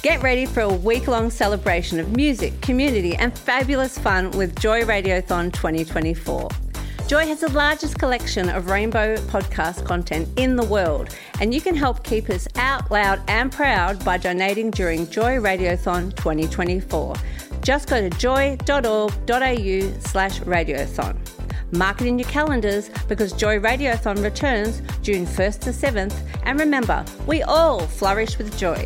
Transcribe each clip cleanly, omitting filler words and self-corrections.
Get ready for a week-long celebration of music, community and fabulous fun with Joy Radiothon 2024. Joy has the largest collection of rainbow podcast content in the world, and you can help keep us out loud and proud by donating during Joy Radiothon 2024. Just go to joy.org.au/radiothon. Mark it in your calendars because Joy Radiothon returns June 1st to 7th, and remember, we all flourish with joy.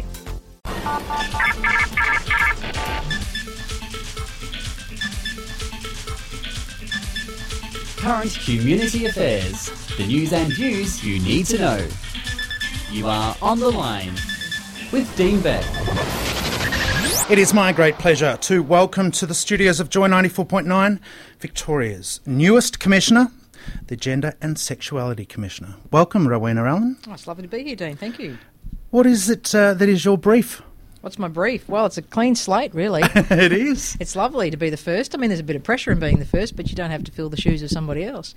Current community affairs, the news and views you need to know. You are on the line with Dean Beck. It is my great pleasure to welcome to the studios of Joy 94.9 Victoria's newest Commissioner, the Gender and Sexuality Commissioner. Welcome, Rowena Allen. Oh, it's lovely to be here, Dean. Thank you. What is it that is your brief? What's my brief? Well, it's a clean slate, really. It is. It's lovely to be the first. I mean, there's a bit of pressure in being the first, but you don't have to fill the shoes of somebody else.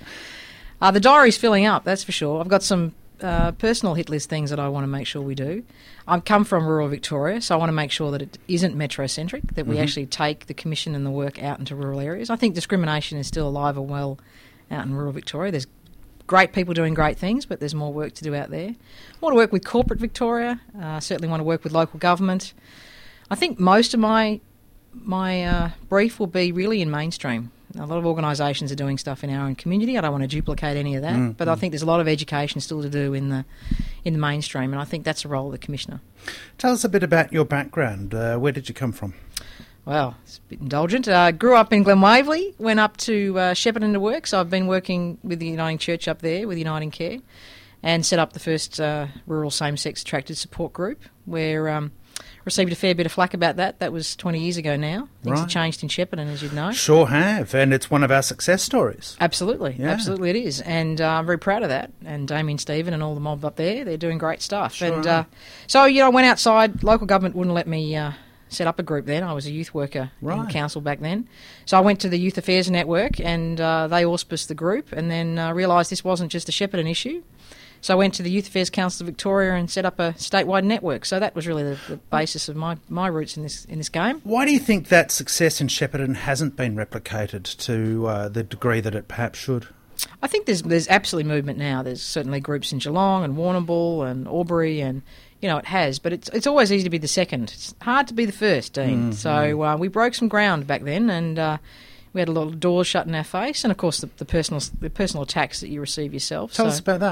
The diary's filling up, that's for sure. I've got some personal hit list things that I want to make sure we do. I come from rural Victoria, so I want to make sure that it isn't metrocentric, that we actually take the commission and the work out into rural areas. I think discrimination is still alive and well out in rural Victoria. There's great people doing great things, but there's more work to do out there. I want to work with corporate Victoria. Certainly want to work with local government. I think most of my brief will be really in mainstream. A lot of organisations are doing stuff in our own community. I don't want to duplicate any of that, but I think there's a lot of education still to do in the mainstream, and I think that's the role of the Commissioner. Tell us a bit about your background. Where did you come from? Well, it's a bit indulgent. Grew up in Glen Waverley, went up to Shepparton to work, so I've been working with the Uniting Church up there, with Uniting Care, and set up the first rural same-sex attracted support group, where received a fair bit of flack about that. That was 20 years ago now. Things have changed in Shepparton, as you'd know. Sure have, and it's one of our success stories. Absolutely, Yeah. absolutely it is, and I'm very proud of that. And Damien Stephen and all the mob up there, they're doing great stuff. Sure and are. so, I went outside. Local government wouldn't let me set up a group then. I was a youth worker in council back then. So I went to the Youth Affairs Network, and they auspiced the group, and then realised this wasn't just a Shepparton issue. So I went to the Youth Affairs Council of Victoria and set up a statewide network. So that was really the basis of my roots in this game. Why do you think that success in Shepparton hasn't been replicated to the degree that it perhaps should? I think there's absolutely movement now. There's certainly groups in Geelong and Warrnambool and Albury, and it has. But it's always easy to be the second. It's hard to be the first, Dean. So we broke some ground back then, and we had a lot of doors shut in our face, and of course the personal attacks that you receive yourself. Tell us about that.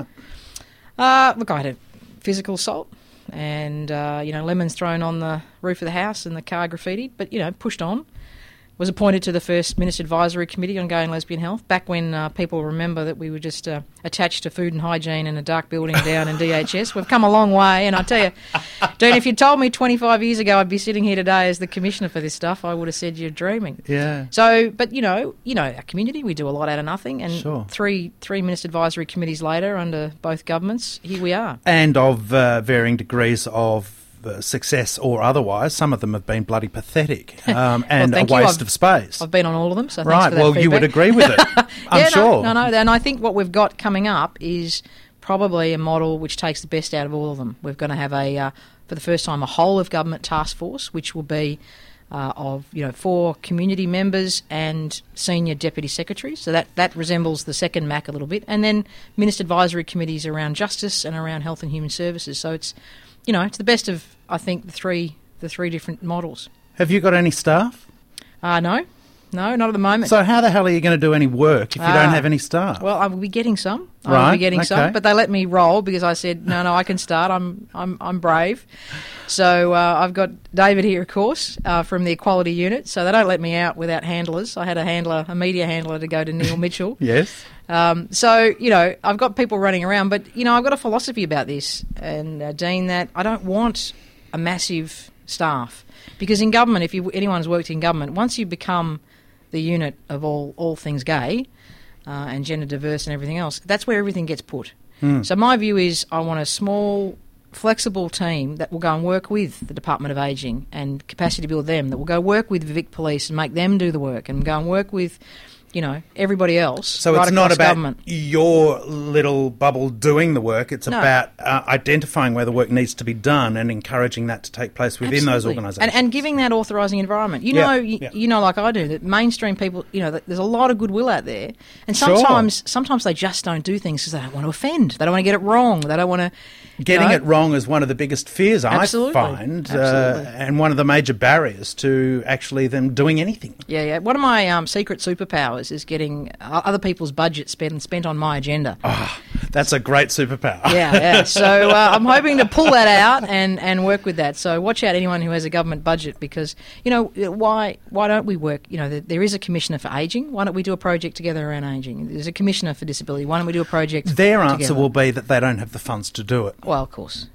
Look, I had a physical assault and, lemons thrown on the roof of the house and the car graffitied, but, pushed on. Was appointed to the first Minister Advisory Committee on Gay and Lesbian Health, back when people remember that we were just attached to food and hygiene in a dark building down in DHS. We've come a long way, and I tell you, Dean, if you told me 25 years ago I'd be sitting here today as the Commissioner for this stuff, I would have said you're dreaming. Yeah. So, but, our community, we do a lot out of nothing, and Sure. three Minister Advisory Committees later, under both governments, here we are. And of varying degrees of success or otherwise. Some of them have been bloody pathetic and a waste of space. I've been on all of them, so thanks right, for that well, feedback. you would agree with it, I'm sure. No, and I think what we've got coming up is probably a model which takes the best out of all of them. We're going to have for the first time, a whole-of-government task force, which will be of 4 community members and senior deputy secretaries. So that resembles the second MAC a little bit. And then Minister Advisory Committees around justice and around health and human services. So it's the best of, I think, the three different models. Have you got any staff? No, not at the moment. So how the hell are you going to do any work if you don't have any staff? Well, I will be getting some. Right, I will be getting some, but they let me roll because I said, no, I can start. I'm brave. So I've got David here, of course, from the Equality Unit. So they don't let me out without handlers. I had a media handler to go to Neil Mitchell. Yes. So, I've got people running around, but, I've got a philosophy about this, and, Dean, that I don't want a massive staff. Because in government, if anyone's worked in government, once you become the unit of all things gay and gender diverse and everything else, that's where everything gets put. So my view is I want a small, flexible team that will go and work with the Department of Ageing and capacity build them, that will go work with Vic Police and make them do the work, and go and work with everybody else. So right it's not across about government. your little bubble doing the work. It's No. about identifying where the work needs to be done and encouraging that to take place within those Absolutely. organisations. And giving that authorising environment. You Yeah. know, like I do, that mainstream people, that there's a lot of goodwill out there. And Sure. sometimes they just don't do things because they don't want to offend. They don't want to get it wrong. They don't want to... Getting it wrong is one of the biggest fears Absolutely. I find, Absolutely. and one of the major barriers to actually them doing anything. Yeah. One of my secret superpowers is getting other people's budget spent on my agenda. That's a great superpower. Yeah. So I'm hoping to pull that out and work with that. So watch out, anyone who has a government budget, because why don't we work? There is a commissioner for ageing. Why don't we do a project together around ageing? There's a commissioner for disability. Why don't we do a project? Their answer together? will be that they don't have the funds to do it. Well, of course.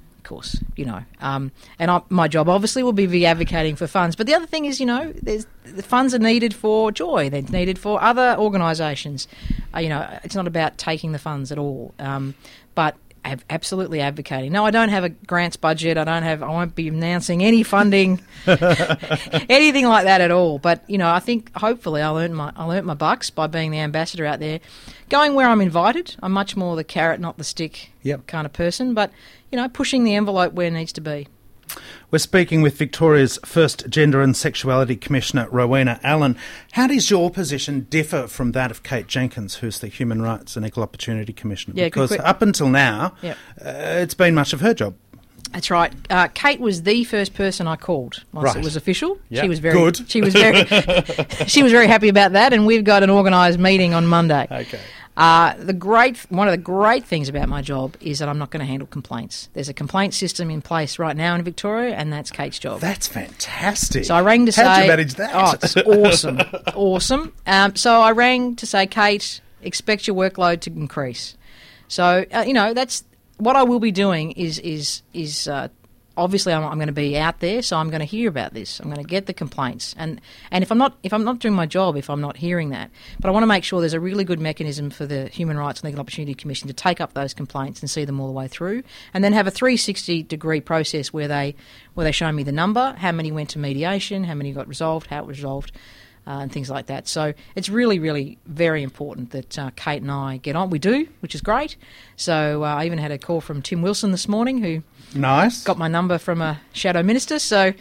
My job obviously will be advocating for funds. But the other thing is, the funds are needed for Joy. They're needed for other organisations. It's not about taking the funds at all. But absolutely advocating. No, I don't have a grants budget. I won't be announcing any funding, anything like that at all. But I think hopefully I'll earn my bucks by being the ambassador out there, going where I'm invited. I'm much more the carrot, not the stick kind of person. But pushing the envelope where it needs to be. We're speaking with Victoria's first Gender and Sexuality Commissioner, Rowena Allen. How does your position differ from that of Kate Jenkins, who's the Human Rights and Equal Opportunity Commissioner? Yeah, because up until now, it's been much of her job. That's right. Kate was the first person I called once it was official. Yep. She was very good. She was very she was very happy about that, and we've got an organised meeting on Monday. Okay. One of the great things about my job is that I'm not going to handle complaints. There's a complaint system in place right now in Victoria, and that's Kate's job. That's fantastic. So I rang to say... How'd you manage that? Oh, it's awesome. Awesome. So I rang to say, Kate, expect your workload to increase. So, that's... What I will be doing is obviously I'm going to be out there, so I'm going to hear about this. I'm going to get the complaints, and if I'm not doing my job, if I'm not hearing that, but I want to make sure there's a really good mechanism for the Human Rights and Equal Opportunity Commission to take up those complaints and see them all the way through, and then have a 360-degree process where they show me the number, how many went to mediation, how many got resolved, how it was resolved. And things like that. So it's really, really very important that Kate and I get on. We do, which is great. So I even had a call from Tim Wilson this morning, who got my number from a shadow minister. So,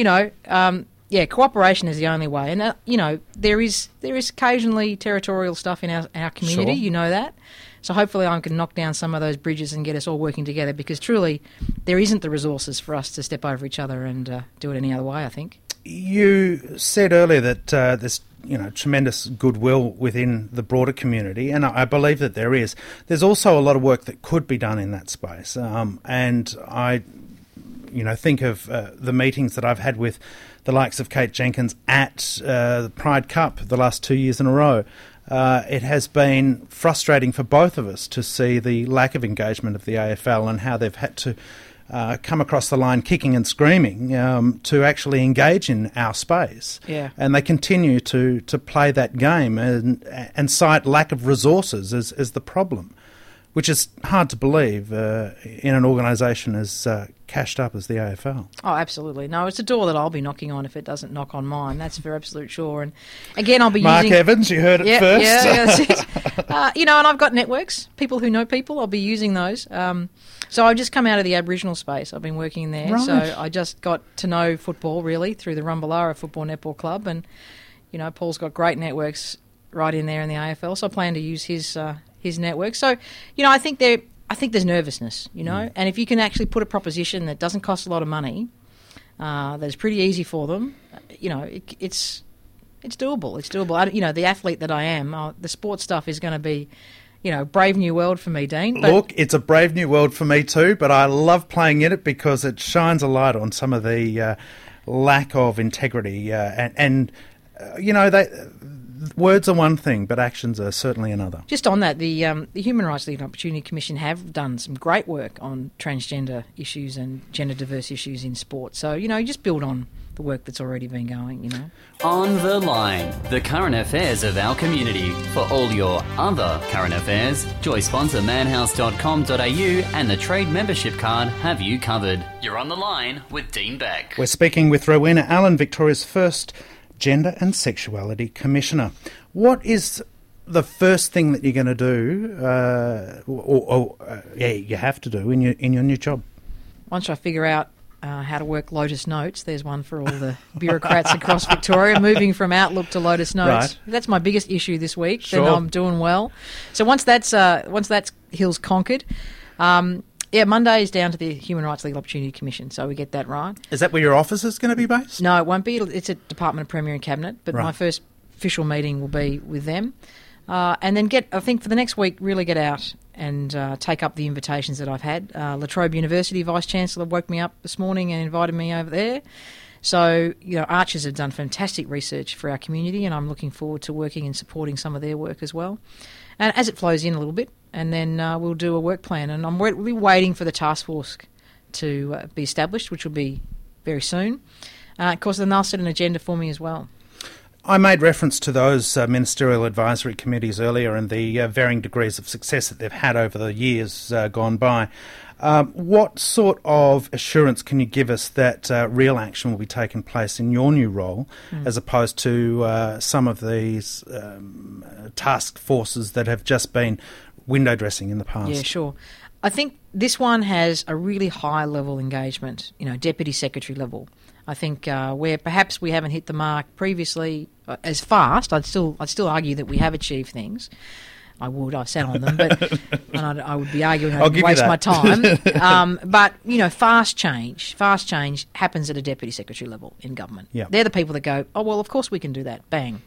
cooperation is the only way. And, there is occasionally territorial stuff in our community. Sure. You know that. So hopefully I can knock down some of those bridges and get us all working together, because truly there isn't the resources for us to step over each other and do it any other way, I think. You said earlier that there's tremendous goodwill within the broader community, and I believe that there is. There's also a lot of work that could be done in that space, and I think of the meetings that I've had with the likes of Kate Jenkins at the Pride Cup the last 2 years in a row. It has been frustrating for both of us to see the lack of engagement of the AFL and how they've had to come across the line kicking and screaming to actually engage in our space. Yeah. And they continue to play that game and cite lack of resources as the problem, which is hard to believe in an organisation as cashed up as the AFL. Oh, absolutely. No, it's a door that I'll be knocking on if it doesn't knock on mine. That's for absolute sure. And again, I'll be Mark using... Evans, you heard it first. Yeah, that's it. And I've got networks, people who know people. I'll be using those. So I've just come out of the Aboriginal space. I've been working there. Right. So I just got to know football, really, through the Rumballara Football Netball Club. And, Paul's got great networks right in there in the AFL. So I plan to use his network. So, I think there's nervousness, and if you can actually put a proposition that doesn't cost a lot of money, that's pretty easy for them, it's doable. It's doable. The athlete that I am, the sports stuff is going to be, brave new world for me, Dean. But look, it's a brave new world for me too, but I love playing in it because it shines a light on some of the lack of integrity words are one thing, but actions are certainly another. Just on that, the Human Rights and Equal Opportunity Commission have done some great work on transgender issues and gender diverse issues in sport. So, just build on the work that's already been going, On the Line, the current affairs of our community. For all your other current affairs, Joy sponsor manhouse.com.au and the trade membership card have you covered. You're on the line with Dean Beck. We're speaking with Rowena Allen, Victoria's first Gender and Sexuality Commissioner. What is the first thing that you're going to do, you have to do in your new job? Once I figure out how to work Lotus Notes, there's one for all the bureaucrats across Victoria, moving from Outlook to Lotus Notes. Right. That's my biggest issue this week. Sure. Then I'm doing well. So once that's hill's conquered, Monday is down to the Human Rights Legal Opportunity Commission, so we get that right. Is that where your office is going to be based? No, it won't be. It's at Department of Premier and Cabinet, but Right. my first official meeting will be with them. And then I think for the next week, really get out and take up the invitations that I've had. La Trobe University Vice-Chancellor woke me up this morning and invited me over there. So, Archers have done fantastic research for our community, and I'm looking forward to working and supporting some of their work as well. And as it flows in a little bit, and then we'll do a work plan. And I'm really waiting for the task force to be established, which will be very soon. Of course, then they'll set an agenda for me as well. I made reference to those ministerial advisory committees earlier and the varying degrees of success that they've had over the years gone by. What sort of assurance can you give us that real action will be taking place in your new role as opposed to some of these task forces that have just been window dressing in the past? Yeah, sure. I think this one has a really high level engagement, Deputy Secretary level. I think where perhaps we haven't hit the mark previously as fast, I'd still argue that we have achieved things. I've sat on them, but and I would be arguing I'd waste my time. But fast change happens at a deputy secretary level in government. Yep. They're the people that go, oh well, of course we can do that. Bang.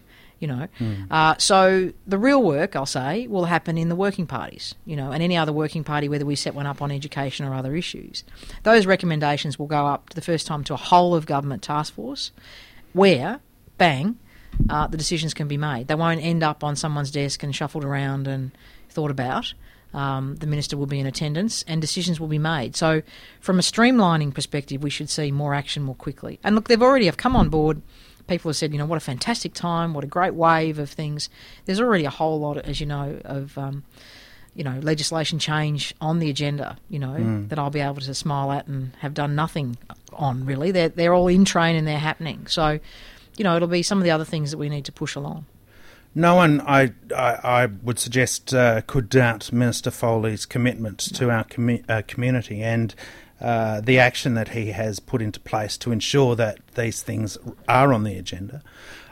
So the real work, I'll say, will happen in the working parties, and any other working party, whether we set one up on education or other issues. Those recommendations will go up for the first time to a whole of government task force where, bang, the decisions can be made. They won't end up on someone's desk and shuffled around and thought about. The minister will be in attendance and decisions will be made. So from a streamlining perspective, we should see more action more quickly. And look, they've already have come on board. People have said, what a fantastic time, what a great wave of things. There's already a whole lot, as you know, of legislation change on the agenda, that I'll be able to smile at and have done nothing on, really. They're all in train and they're happening. So, it'll be some of the other things that we need to push along. No one, I would suggest, could doubt Minister Foley's commitment to our community and the action that he has put into place to ensure that these things are on the agenda.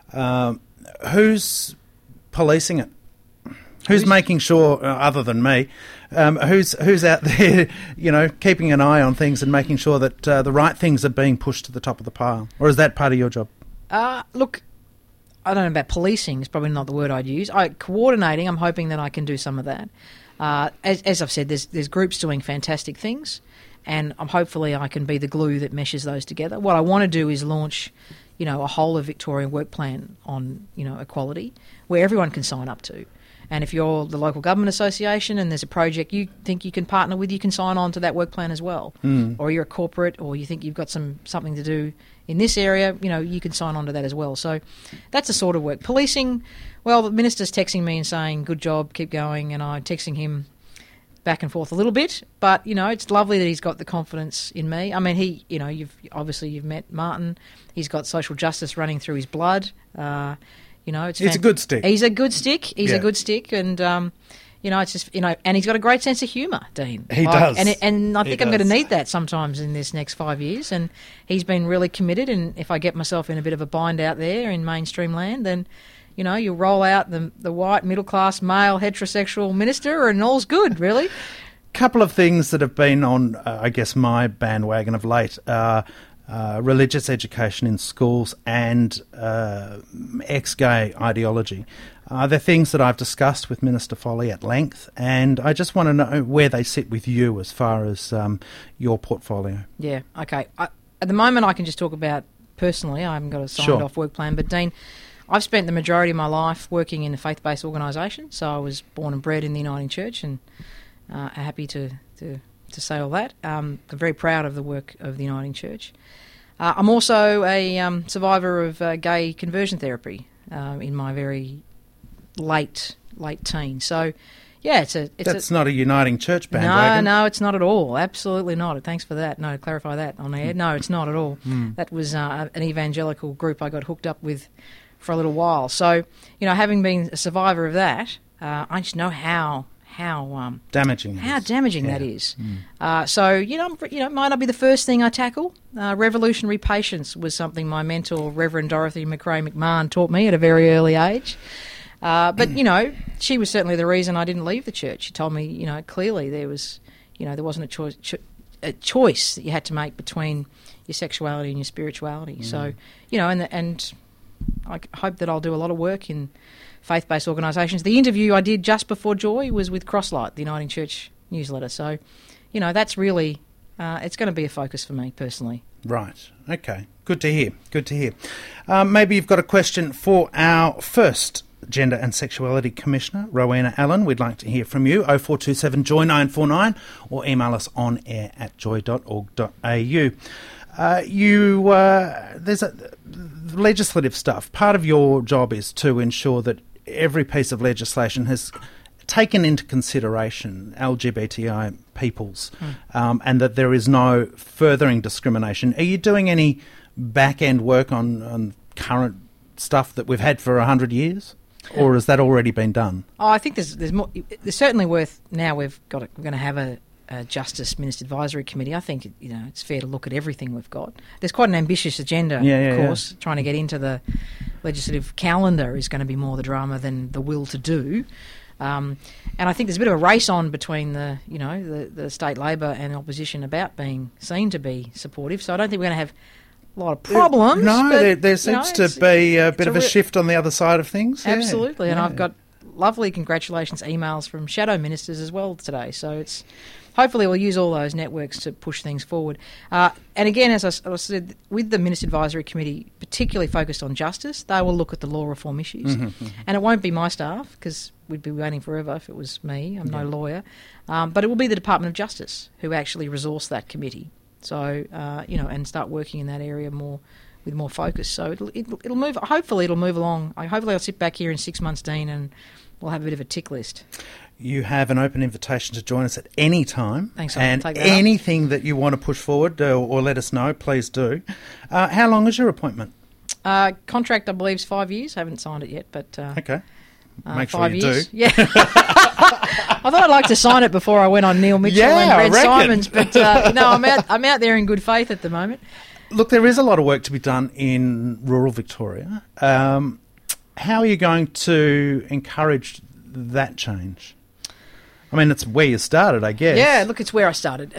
Who's policing it? Who's making sure, other than me, who's out there, keeping an eye on things and making sure that the right things are being pushed to the top of the pile? Or is that part of your job? Look, I don't know about policing. It's probably not the word I'd use. Coordinating, I'm hoping that I can do some of that. As I've said, there's groups doing fantastic things, and hopefully I can be the glue that meshes those together. What I want to do is launch, a whole of Victorian work plan on, equality, where everyone can sign up to. And if you're the local government association and there's a project you think you can partner with, you can sign on to that work plan as well. Or you're a corporate, or you think you've got something to do in this area, you can sign on to that as well. So that's the sort of work. Policing, well, the minister's texting me and saying, good job, keep going, and I'm texting him back and forth a little bit. But, it's lovely that he's got the confidence in me. I mean, you've met Martin. He's got social justice running through his blood. He's a good stick. He's a good stick. He's a good stick, and it's just and he's got a great sense of humour, Dean. He does, and I think I'm going to need that sometimes in this next 5 years. And he's been really committed. And if I get myself in a bit of a bind out there in mainstream land, then you roll out the white middle class male heterosexual minister, and all's good, really. Couple of things that have been on, I guess, my bandwagon of late. Religious education in schools and ex-gay ideology. They're things that I've discussed with Minister Foley at length, and I just want to know where they sit with you as far as your portfolio. Yeah, okay. At the moment, I can just talk about personally. I haven't got a signed-off work plan, but Dean, I've spent the majority of my life working in a faith-based organisation, so I was born and bred in the Uniting Church, and happy to say all that. I'm very proud of the work of the Uniting Church. I'm also a survivor of gay conversion therapy in my very late teens. So, Yeah, That's not a uniting church bandwagon. No, it's not at all. Absolutely not. Thanks for that. No, clarify that on air. No, it's not at all. That was an evangelical group I got hooked up with for a little while. So, having been a survivor of that, I just know how damaging that is. So, it might not be the first thing I tackle. Revolutionary patience was something my mentor, Reverend Dorothy McRae McMahon, taught me at a very early age. But she was certainly the reason I didn't leave the church. She told me, clearly there was, there wasn't a choice that you had to make between your sexuality and your spirituality. So, and I hope that I'll do a lot of work in faith-based organisations. The interview I did just before Joy was with Crosslight, the Uniting Church newsletter. So, that's really, it's going to be a focus for me personally. Right. Okay. Good to hear. Maybe you've got a question for our first Gender and Sexuality Commissioner, Rowena Allen. We'd like to hear from you. 0427 Joy 949 or email us on air at joy.org.au. There's legislative stuff. Part of your job is to ensure that every piece of legislation has taken into consideration LGBTI peoples and that there is no furthering discrimination. Are you doing any back-end work on current stuff that we've had for 100 years? Or has that already been done? Oh, I think there's more. There's certainly worth. Now we're going to have a Justice Minister Advisory Committee. I think it's fair to look at everything we've got. There's quite an ambitious agenda, of course. Trying to get into the legislative calendar is going to be more the drama than the will to do. And I think there's a bit of a race on between the state Labor and opposition about being seen to be supportive. So I don't think we're going to have a lot of problems. There seems to be a bit of a shift on the other side of things. Absolutely, and I've got lovely congratulations emails from shadow ministers as well today. So it's hopefully we'll use all those networks to push things forward. And again, as I said, with the Minister Advisory Committee, particularly focused on justice, they will look at the law reform issues. And it won't be my staff, because we'd be waiting forever if it was me. I'm no lawyer. But it will be the Department of Justice who actually resource that committee. So, and start working in that area with more focus. So it'll move. Hopefully it'll move along. Hopefully I'll sit back here in 6 months, Dean, and we'll have a bit of a tick list. You have an open invitation to join us at any time. Thanks. And anything that you want to push forward or let us know, please do. How long is your appointment? Contract, I believe, is 5 years. I haven't signed it yet, but okay. Make sure 5 you years. do. Yeah. I thought I'd like to sign it before I went on Neil Mitchell and Red Simons, but I'm out there in good faith at the moment. Look, there is a lot of work to be done in rural Victoria. How are you going to encourage that change? I mean, it's where you started, I guess. Yeah, look, it's where I started.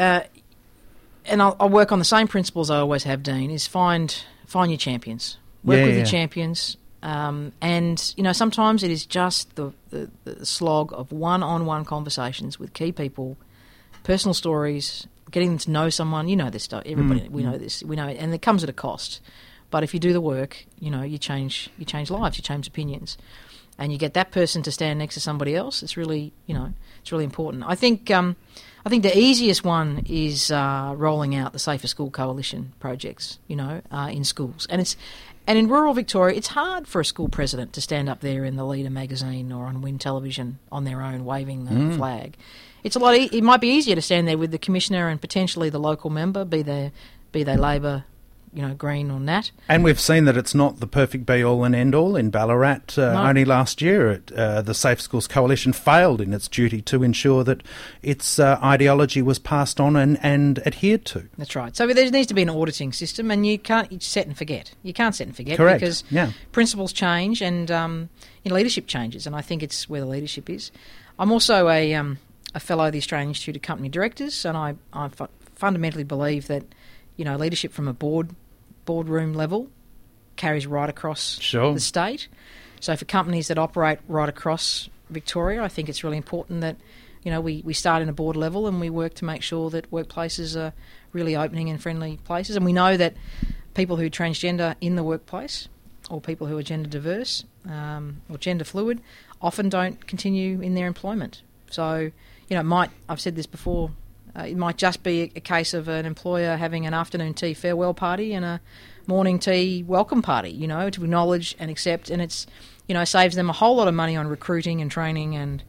And I'll work on the same principles I always have, Dean, is find your champions. Work with your champions. And, sometimes it is just the slog of one-on-one conversations with key people, personal stories, getting them to know someone. You know this stuff. Everybody, we know this. We know it. And it comes at a cost. But if you do the work, you change lives, you change opinions. And you get that person to stand next to somebody else. It's really, it's really important. I think the easiest one is rolling out the Safer School Coalition projects, in schools. And in rural Victoria, it's hard for a school president to stand up there in the Leader magazine or on Win Television on their own, waving the flag. It's a lot. It might be easier to stand there with the commissioner and potentially the local member, be they Labor, Green or Nat. And we've seen that it's not the perfect be-all and end-all. In Ballarat, only last year, the Safe Schools Coalition failed in its duty to ensure that its ideology was passed on and adhered to. That's right. So there needs to be an auditing system, and you can't set and forget. You can't set and forget. Correct. Because principles change and leadership changes, and I think it's where the leadership is. I'm also a fellow of the Australian Institute of Company Directors, and I fundamentally believe that leadership from a boardroom level carries right across the state. So for companies that operate right across Victoria, I think it's really important that we start in a board level and we work to make sure that workplaces are really opening and friendly places. And we know that people who are transgender in the workplace, or people who are gender diverse or gender fluid, often don't continue in their employment. So I've said this before. It might just be a case of an employer having an afternoon tea farewell party and a morning tea welcome party, to acknowledge and accept, and it's, saves them a whole lot of money on recruiting and training and,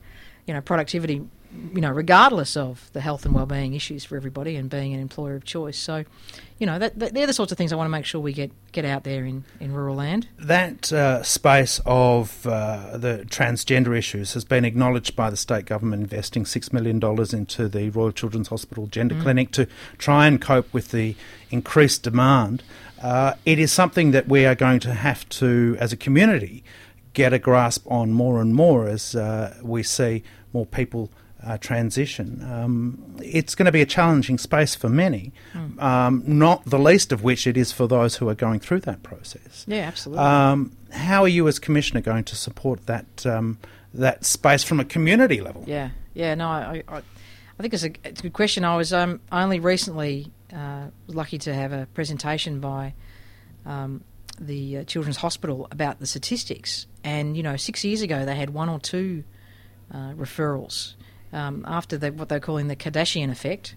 productivity, regardless of the health and wellbeing issues for everybody and being an employer of choice. So, they're the sorts of things I want to make sure we get out there in rural land. That space of the transgender issues has been acknowledged by the state government investing $6 million into the Royal Children's Hospital Gender Clinic to try and cope with the increased demand. It is something that we are going to have to, as a community, get a grasp on more and more as we see more people transition. It's going to be a challenging space for many, not the least of which it is for those who are going through that process. Yeah, absolutely. How are you as Commissioner going to support that that space from a community level? Yeah. No, I think it's a good question. I was only recently lucky to have a presentation by the Children's Hospital about the statistics, and 6 years ago they had 1 or 2 referrals. After what they're calling the Kardashian effect,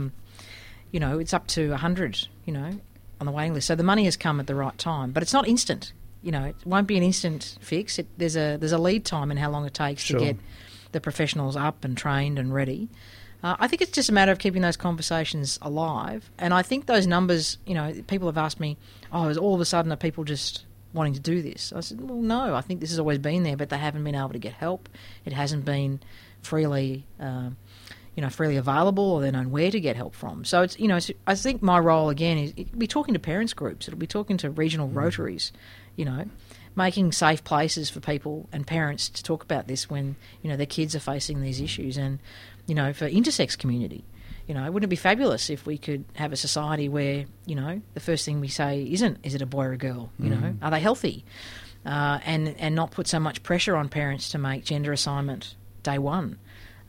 it's up to 100, on the waiting list. So the money has come at the right time, but it's not instant. It won't be an instant fix. There's a lead time in how long it takes to get the professionals up and trained and ready. I think it's just a matter of keeping those conversations alive. And I think those numbers, people have asked me, is all of a sudden are people just wanting to do this? I said, well, no, I think this has always been there, but they haven't been able to get help. It hasn't been freely available, or they know where to get help from. So it's I think my role again is it'll be talking to parents groups, it'll be talking to regional rotaries, making safe places for people and parents to talk about this when their kids are facing these issues, and for intersex community, wouldn't it be fabulous if we could have a society where the first thing we say is it a boy or a girl? Are they healthy? And not put so much pressure on parents to make gender assignment day one.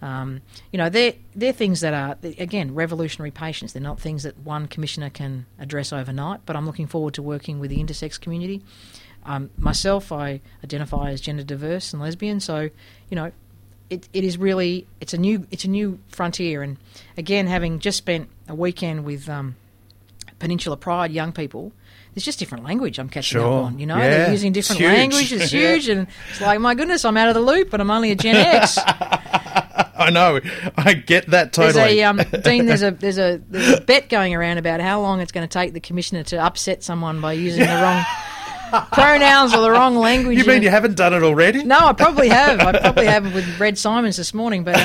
They're things that are, again, revolutionary patients. They're not things that one commissioner can address overnight, but I'm looking forward to working with the intersex community. Myself, I identify as gender diverse and lesbian, so, it is really, it's a new frontier. And again, having just spent a weekend with Peninsula Pride young people, there's just different language I'm catching up on, they're using different language, it's huge, and it's like, my goodness, I'm out of the loop, but I'm only a Gen X. I know, I get that totally. Dean, there's a bet going around about how long it's going to take the Commissioner to upset someone by using the wrong pronouns or the wrong language. You mean you haven't done it already? No, I probably have. I probably have with Red Simons this morning, but,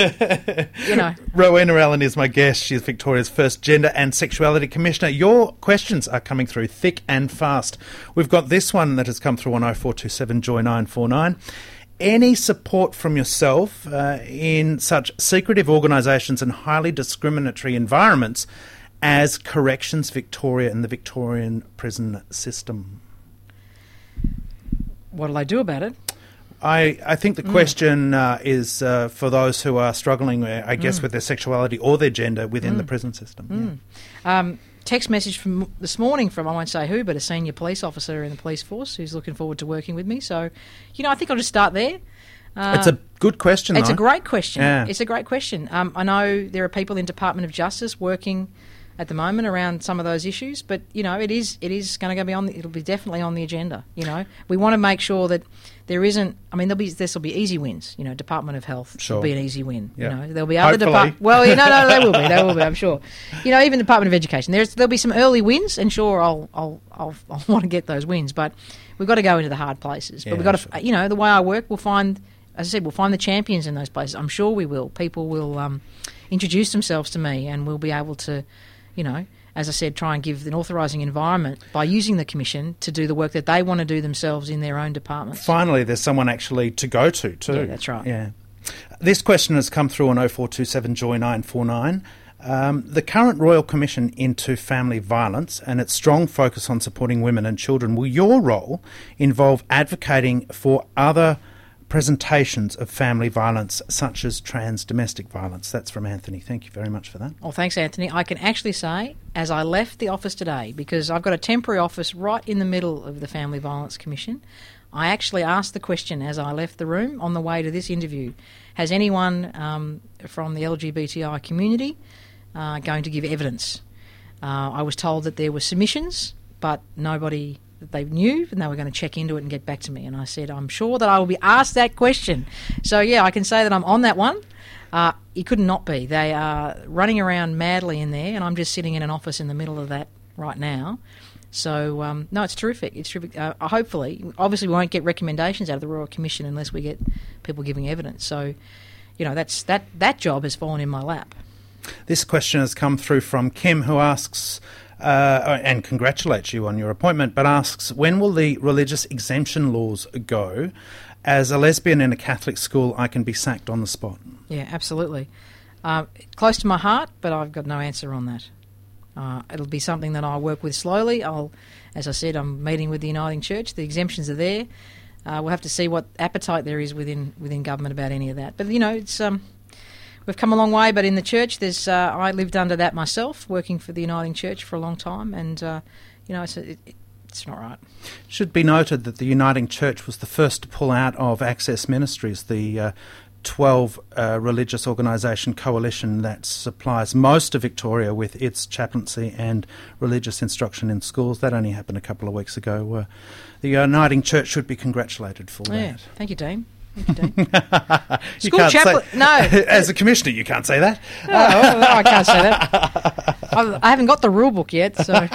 Rowena Allen is my guest. She's Victoria's first Gender and Sexuality Commissioner. Your questions are coming through thick and fast. We've got this one that has come through on 0427 Joy 949. Any support from yourself in such secretive organisations and highly discriminatory environments as Corrections Victoria and the Victorian prison system? What'll I do about it? I think the question is for those who are struggling, I guess, with their sexuality or their gender within the prison system. Text message from this morning from, I won't say who, but a senior police officer in the police force who's looking forward to working with me. So, I think I'll just start there. It's a good question, It's though. a great question. Yeah. It's a great question. I know there are people in Department of Justice working at the moment around some of those issues, but it is going to be it'll be definitely on the agenda. We want to make sure that there isn't. I mean, this will be easy wins. Department of Health will be an easy win. Yeah. There'll be other Hopefully. Well, no, they will be. I'm sure. Even Department of Education. There'll be some early wins, and sure, I'll want to get those wins, but we've got to go into the hard places. But we've got to, the way I work, we'll find the champions in those places. I'm sure we will. People will introduce themselves to me, and we'll be able to, as I said, try and give an authorising environment by using the Commission to do the work that they want to do themselves in their own departments. Finally, there's someone actually to go to, too. Yeah, that's right. Yeah. This question has come through on 0427 Joy 949. The current Royal Commission into Family Violence and its strong focus on supporting women and children, will your role involve advocating for other presentations of family violence, such as trans domestic violence? That's from Anthony. Thank you very much for that. Well, thanks, Anthony. I can actually say, as I left the office today, because I've got a temporary office right in the middle of the Family Violence Commission, I actually asked the question as I left the room on the way to this interview, has anyone from the LGBTI community going to give evidence? I was told that there were submissions, but nobody that they knew and they were going to check into it and get back to me. And I said, I'm sure that I will be asked that question. So, yeah, I can say that I'm on that one. It could not be. They are running around madly in there, and I'm just sitting in an office in the middle of that right now. So, no, it's terrific. It's terrific. Hopefully, obviously we won't get recommendations out of the Royal Commission unless we get people giving evidence. So, you know, that job has fallen in my lap. This question has come through from Kim, who asks, and congratulates you on your appointment, but asks, when will the religious exemption laws go? As a lesbian in a Catholic school, I can be sacked on the spot. Yeah, absolutely. Close to my heart, but I've got no answer on that. It'll be something that I'll work with slowly. As I said, I'm meeting with the Uniting Church. The exemptions are there. We'll have to see what appetite there is within government about any of that. But, you know, it's we've come a long way. But in the church, there's I lived under that myself, working for the Uniting Church for a long time, and you know, it's not right. Should be noted that the Uniting Church was the first to pull out of Access Ministries, the 12 religious organisation coalition that supplies most of Victoria with its chaplaincy and religious instruction in schools. That only happened a couple of weeks ago. The Uniting Church should be congratulated for that. Thank you, Dean. Thank you, Dean. You can't chaplain? say, no. As a commissioner, you can't say that. No, I can't say that. I haven't got the rule book yet, so...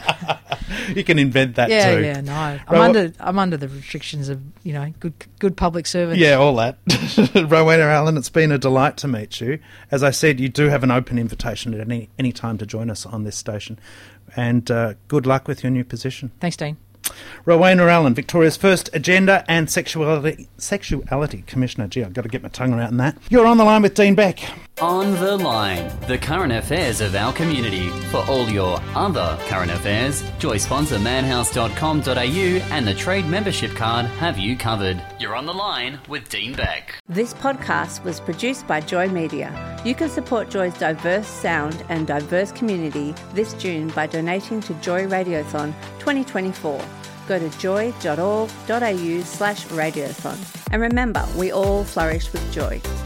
You can invent that too. Yeah, no. I'm under the restrictions of, you know, good public servants. Yeah, all that. Rowena Allen, it's been a delight to meet you. As I said, you do have an open invitation at any time to join us on this station. And good luck with your new position. Thanks, Dean. Rowena Allen, Victoria's first Agenda and Sexuality Commissioner. Gee, I've got to get my tongue around that. You're on the line with Dean Beck. On the Line, the current affairs of our community. For all your other current affairs, Joy sponsor manhouse.com.au and the trade membership card have you covered. You're on the line with Dean Beck. This podcast was produced by Joy Media. You can support Joy's diverse sound and diverse community this June by donating to Joy Radiothon 2024. Go to joy.org.au/radiothon. And remember, we all flourish with joy.